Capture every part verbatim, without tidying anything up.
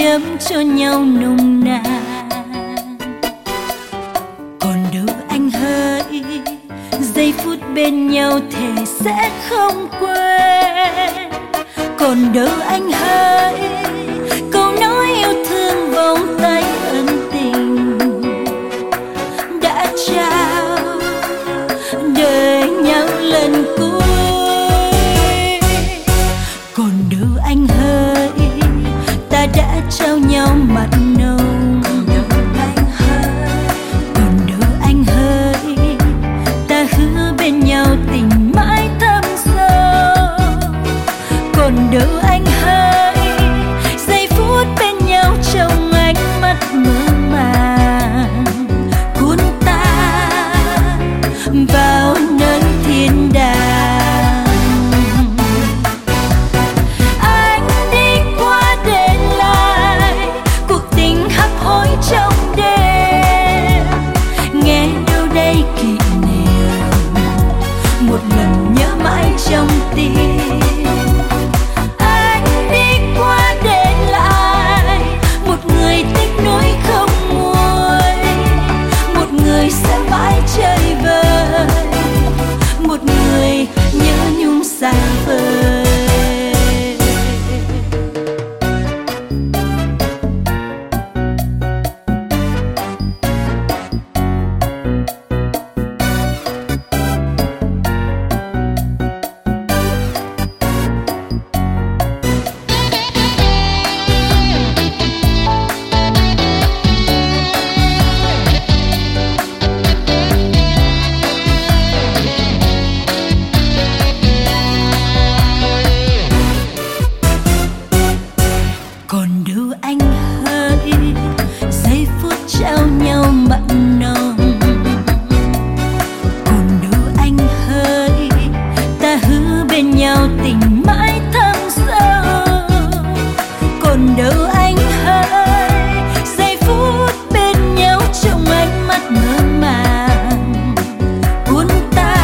ấm cho nhau nồng nàn. Còn đâu anh hỡi, giây phút bên nhau thề sẽ không quên. Còn đâu anh hỡi, câu nói yêu thương vòng tay ân tình đã trao đời nhau lần cuối. Còn đâu anh hỡi, ta đã trao nhau mặn nồng. Còn đâu anh hỡi, ta hứa bên nhau tình mãi thâm sâu. Còn đâu anh hỡi, giây phút bên nhau trong ánh mắt mơ màng cuốn ta vào nơi thiên đàng. Anh đi qua để lại cuộc tình hấp hối trong đêm. Nghe đâu đây kỷ niệm, một lần nhớ mãi trong tim. Anh đi qua để lại một người tiếc nuối không nguôi, một người sẽ mãi chơi vơi, một người nhớ nhung xa vời. Còn đâu anh hỡi, giây phút trao nhau mặn nồng. Còn đâu anh hỡi, ta hứa bên nhau tình mãi thâm sâu. Còn đâu anh hỡi, giây phút bên nhau trong ánh mắt mơ màng cuốn ta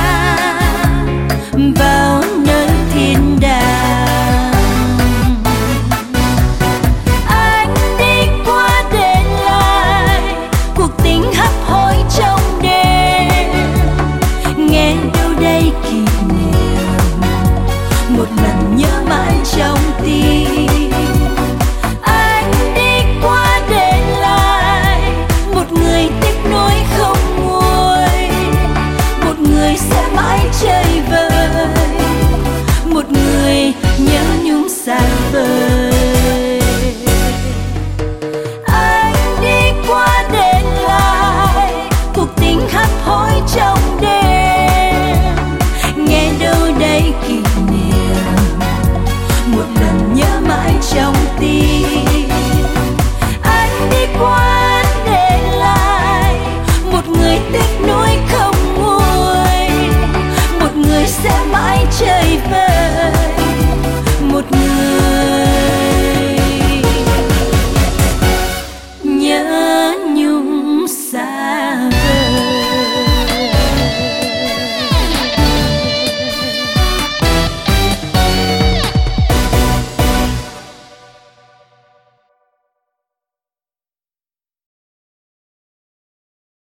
vào nơi thiên đàng. Anh đi qua để lại cuộc tình hấp hối trong đêm. Nghe đâu đây kỷ niệm, một lần nhớ mãi trong tim.